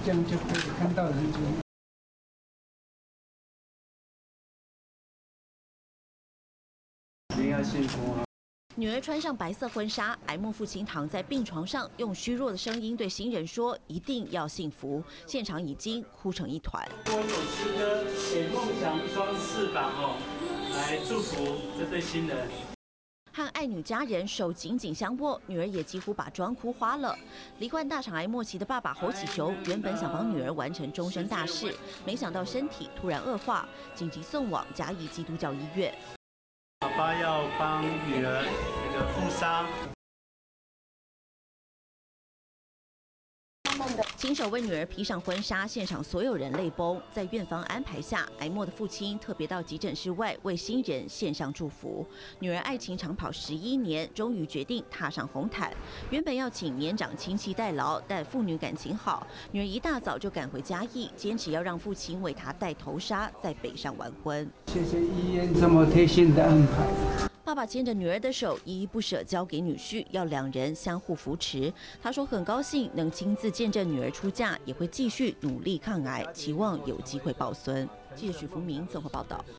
这样就可以看到人群。一定要幸福啊！ 女儿穿上白色婚纱，癌末父亲躺在病床上，用虚弱的声音对新人说：“一定要幸福。”现场已经哭成一团。 播一首诗歌，给梦想一双翅膀来祝福这对新人。 和爱女家人手紧紧相握，女儿也几乎把妆哭花了。罹患大肠癌末期的爸爸侯启球原本想帮女儿完成终身大事，没想到身体突然恶化，紧急送往嘉义基督教医院。 爸爸要帮女儿负伤。 亲手为女儿披上婚纱，现场所有人泪崩。在院方安排下，癌末的父亲特别到急诊室外为新人献上祝福。女儿爱情长跑11年，终于决定踏上红毯。原本要请年长亲戚代劳，但父女感情好，女儿一大早就赶回嘉义，坚持要让父亲为她戴头纱，在北上完婚。 谢谢医院这么贴心的安排。 爸爸牵着女儿的手，依依不舍交给女婿，要两人相互扶持。他说很高兴能亲自见证女儿出嫁，也会继续努力抗癌，期望有机会抱孙。记者许福明综合报道。